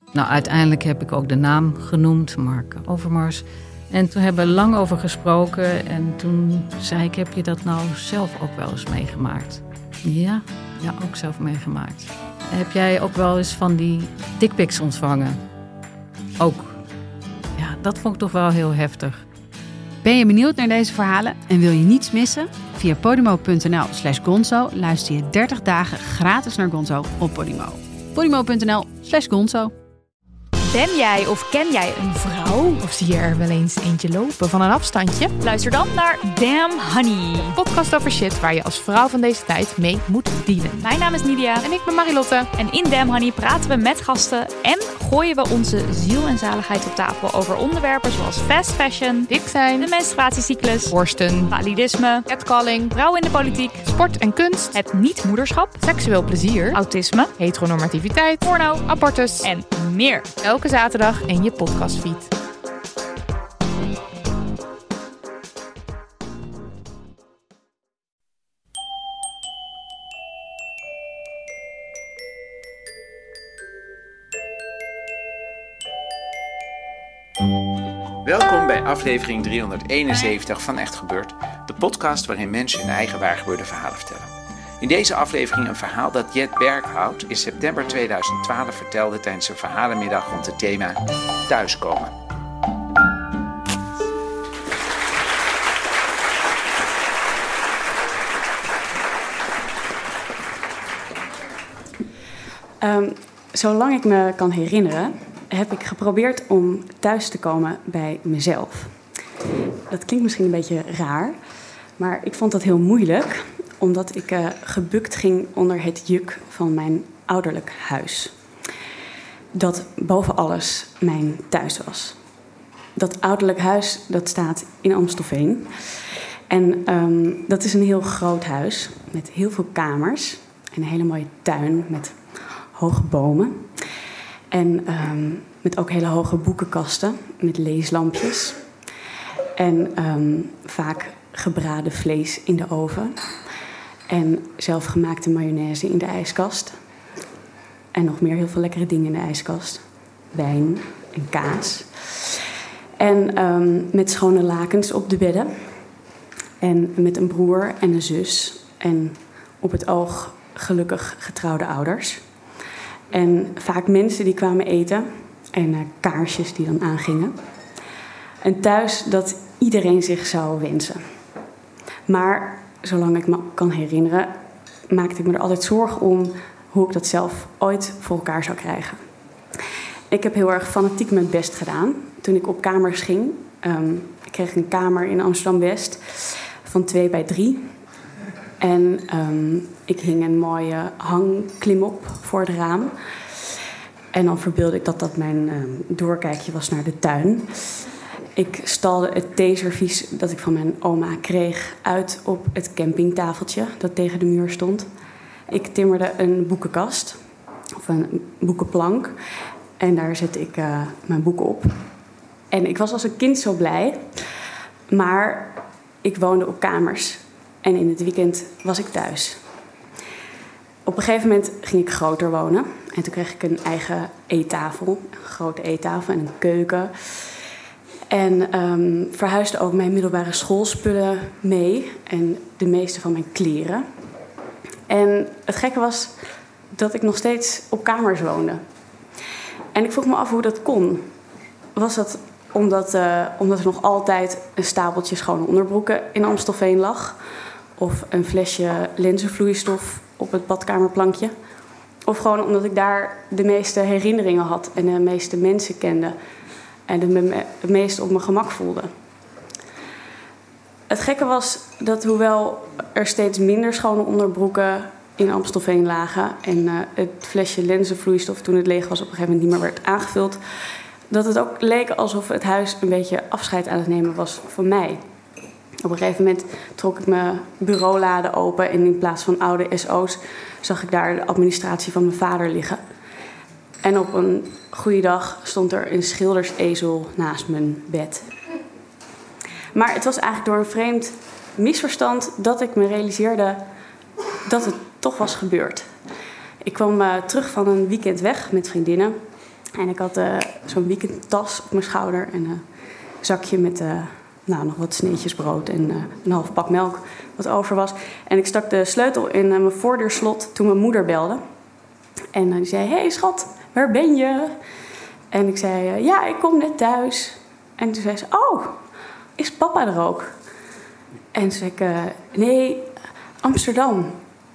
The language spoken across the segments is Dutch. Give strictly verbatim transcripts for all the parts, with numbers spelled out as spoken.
Nou, uiteindelijk heb ik ook de naam genoemd, Mark Overmars. En toen hebben we lang over gesproken. En toen zei ik, heb je dat nou zelf ook wel eens meegemaakt? Ja, ja, ook zelf meegemaakt. Heb jij ook wel eens van die dickpics ontvangen? Ook. Ja, dat vond ik toch wel heel heftig. Ben je benieuwd naar deze verhalen en wil je niets missen? Via podimo.nl slash gonzo luister je dertig dagen gratis naar Gonzo op Podimo. podimo.nl slash gonzo. Ben jij of ken jij een vrouw? Of zie je er wel eens eentje lopen van een afstandje? Luister dan naar Damn Honey. Een podcast over shit waar je als vrouw van deze tijd mee moet dealen. Mijn naam is Nidia. En ik ben Marilotte. En in Damn Honey praten we met gasten en gooien we onze ziel en zaligheid op tafel over onderwerpen zoals fast fashion, dik zijn, de menstruatiecyclus, borsten, validisme, catcalling, vrouwen in de politiek, sport en kunst, het niet-moederschap, seksueel plezier, autisme, heteronormativiteit, porno, abortus en meer. Elke zaterdag in je podcastfeed. Welkom bij aflevering driehonderdeenenzeventig van Echt Gebeurd, de podcast waarin mensen hun eigen waargebeurde verhalen vertellen. In deze aflevering een verhaal dat Jet Berghout in september tweeduizend twaalf vertelde tijdens een verhalenmiddag rond het thema thuiskomen. Um, zolang ik me kan herinneren, heb ik geprobeerd om thuis te komen bij mezelf. Dat klinkt misschien een beetje raar, maar ik vond dat heel moeilijk, omdat ik uh, gebukt ging onder het juk van mijn ouderlijk huis. Dat boven alles mijn thuis was. Dat ouderlijk huis, dat staat in Amstelveen. En um, dat is een heel groot huis met heel veel kamers en een hele mooie tuin met hoge bomen. En um, met ook hele hoge boekenkasten met leeslampjes. En um, vaak gebraden vlees in de oven. En zelfgemaakte mayonaise in de ijskast. En nog meer heel veel lekkere dingen in de ijskast. Wijn en kaas. En um, met schone lakens op de bedden. En met een broer en een zus. En op het oog gelukkig getrouwde ouders. En vaak mensen die kwamen eten. En uh, kaarsjes die dan aangingen. Een thuis dat iedereen zich zou wensen. Maar zolang ik me kan herinneren, maakte ik me er altijd zorgen om hoe ik dat zelf ooit voor elkaar zou krijgen. Ik heb heel erg fanatiek mijn best gedaan. Toen ik op kamers ging, um, ik kreeg een kamer in Amsterdam-West van twee bij drie. En um, ik hing een mooie hangklimop voor het raam. En dan verbeeldde ik dat dat mijn um, doorkijkje was naar de tuin. Ik stalde het theeservies dat ik van mijn oma kreeg uit op het campingtafeltje dat tegen de muur stond. Ik timmerde een boekenkast, of een boekenplank. En daar zette ik uh, mijn boeken op. En ik was als een kind zo blij. Maar ik woonde op kamers. En in het weekend was ik thuis. Op een gegeven moment ging ik groter wonen. En toen kreeg ik een eigen eettafel. Een grote eettafel en een keuken. En um, verhuisde ook mijn middelbare schoolspullen mee. En de meeste van mijn kleren. En het gekke was dat ik nog steeds op kamers woonde. En ik vroeg me af hoe dat kon. Was dat omdat, uh, omdat er nog altijd een stapeltje schone onderbroeken in Amstelveen lag? Of een flesje lenzenvloeistof op het badkamerplankje? Of gewoon omdat ik daar de meeste herinneringen had en de meeste mensen kende? En me het meest op mijn gemak voelde. Het gekke was dat hoewel er steeds minder schone onderbroeken in Amstelveen lagen en uh, het flesje lenzenvloeistof toen het leeg was op een gegeven moment niet meer werd aangevuld, dat het ook leek alsof het huis een beetje afscheid aan het nemen was van mij. Op een gegeven moment trok ik mijn bureauladen open en in plaats van oude S O's zag ik daar de administratie van mijn vader liggen. En op een goede dag stond er een schildersezel naast mijn bed. Maar het was eigenlijk door een vreemd misverstand dat ik me realiseerde dat het toch was gebeurd. Ik kwam uh, terug van een weekend weg met vriendinnen. En ik had uh, zo'n weekendtas op mijn schouder en een zakje met uh, nou, nog wat sneetjes brood en uh, een half pak melk wat over was. En ik stak de sleutel in uh, mijn voordeurslot toen mijn moeder belde. En uh, die zei, hé hey, schat, waar ben je? En ik zei, uh, ja, ik kom net thuis. En toen zei ze, oh, is papa er ook? En toen zei ik, uh, nee, Amsterdam.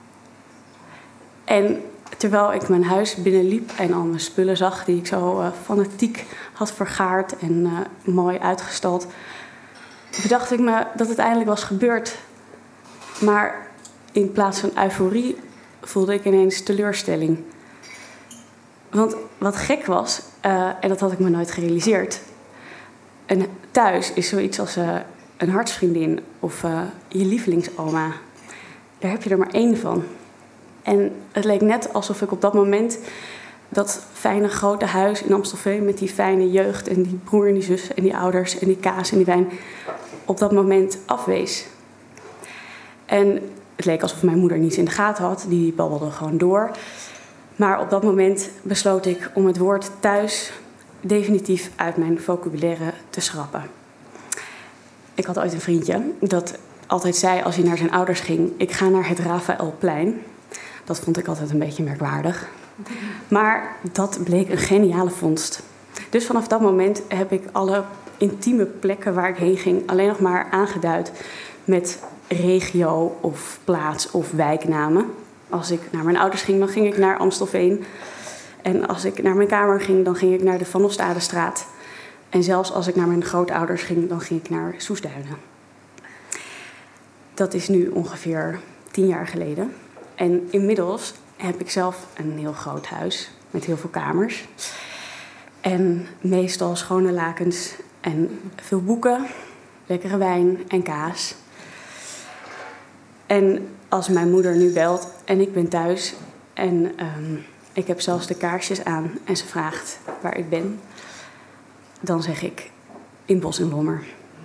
En terwijl ik mijn huis binnenliep en al mijn spullen zag die ik zo uh, fanatiek had vergaard en uh, mooi uitgestald, bedacht ik me dat het eindelijk was gebeurd. Maar in plaats van euforie voelde ik ineens teleurstelling. Want wat gek was, uh, en dat had ik me nooit gerealiseerd, een thuis is zoiets als uh, een hartsvriendin of uh, je lievelingsoma. Daar heb je er maar één van. En het leek net alsof ik op dat moment dat fijne grote huis in Amstelveen met die fijne jeugd en die broer en die zus en die ouders en die kaas en die wijn op dat moment afwees. En het leek alsof mijn moeder niets in de gaten had, die babbelde gewoon door. Maar op dat moment besloot ik om het woord thuis definitief uit mijn vocabulaire te schrappen. Ik had ooit een vriendje dat altijd zei als hij naar zijn ouders ging, ik ga naar het Rafaelplein. Dat vond ik altijd een beetje merkwaardig. Maar dat bleek een geniale vondst. Dus vanaf dat moment heb ik alle intieme plekken waar ik heen ging alleen nog maar aangeduid met regio of plaats of wijknamen. Als ik naar mijn ouders ging, dan ging ik naar Amstelveen. En als ik naar mijn kamer ging, dan ging ik naar de Van Ostadestraat. En zelfs als ik naar mijn grootouders ging, dan ging ik naar Soestduinen. Dat is nu ongeveer tien jaar geleden. En inmiddels heb ik zelf een heel groot huis met heel veel kamers. En meestal schone lakens en veel boeken, lekkere wijn en kaas. En als mijn moeder nu belt en ik ben thuis en um, ik heb zelfs de kaarsjes aan en ze vraagt waar ik ben, dan zeg ik in Bos en Lommer.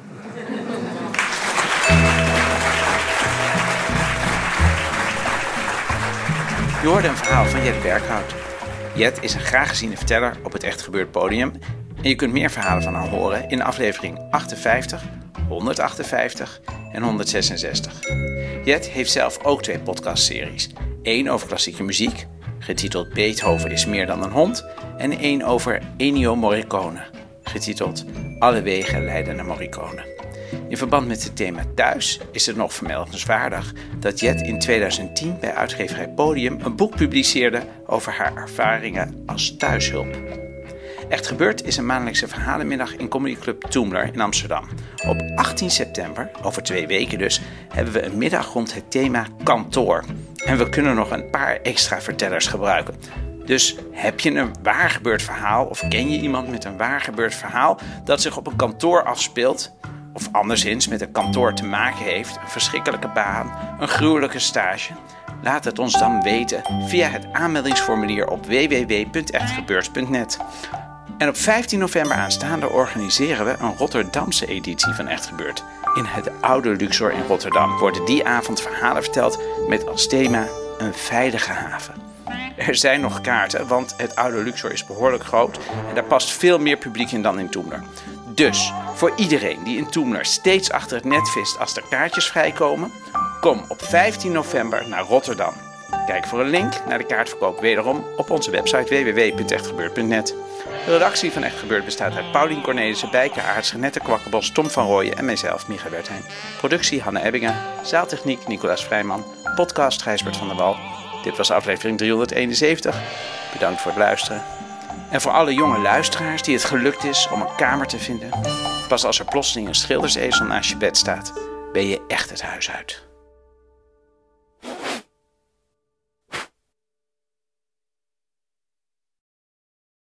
Je hoorde een verhaal van Jet Berghout. Jet is een graag geziene verteller op het Echt Gebeurd podium. En je kunt meer verhalen van haar horen in aflevering achtenvijftig, honderdachtenvijftig en honderdzesenzestig. Jet heeft zelf ook twee podcastseries. Eén over klassieke muziek, getiteld Beethoven is meer dan een hond. En één over Ennio Morricone, getiteld Alle wegen leiden naar Morricone. In verband met het thema thuis is het nog vermeldenswaardig dat Jet in tweeduizend tien bij uitgeverij Podium een boek publiceerde over haar ervaringen als thuishulp. Echt Gebeurd is een maandelijkse verhalenmiddag in comedyclub Toomler in Amsterdam. Op achttien september, over twee weken dus, hebben we een middag rond het thema kantoor. En we kunnen nog een paar extra vertellers gebruiken. Dus heb je een waargebeurd verhaal of ken je iemand met een waargebeurd verhaal dat zich op een kantoor afspeelt, of anderszins met een kantoor te maken heeft, een verschrikkelijke baan, een gruwelijke stage? Laat het ons dan weten via het aanmeldingsformulier op w w w punt echt gebeurd punt net. En op vijftien november aanstaande organiseren we een Rotterdamse editie van Echt Gebeurd. In het oude Luxor in Rotterdam worden die avond verhalen verteld met als thema een veilige haven. Er zijn nog kaarten, want het oude Luxor is behoorlijk groot en daar past veel meer publiek in dan in Toomler. Dus voor iedereen die in Toomler steeds achter het net vist als er kaartjes vrijkomen, kom op vijftien november naar Rotterdam. Kijk voor een link naar de kaartverkoop wederom op onze website w w w punt echt gebeurd punt net. De redactie van Echt Gebeurd bestaat uit Paulien Cornelissen, Bijke Aarts, Renette Kwakkenbos, Tom van Rooyen en mijzelf, Micha Wertheim. Productie Hanne Ebbingen, zaaltechniek Nicolaas Vrijman, podcast Gijsbert van der Wal. Dit was aflevering driehonderdeenenzeventig. Bedankt voor het luisteren. En voor alle jonge luisteraars die het gelukt is om een kamer te vinden, pas als er plotseling een schildersezel naast je bed staat, ben je echt het huis uit.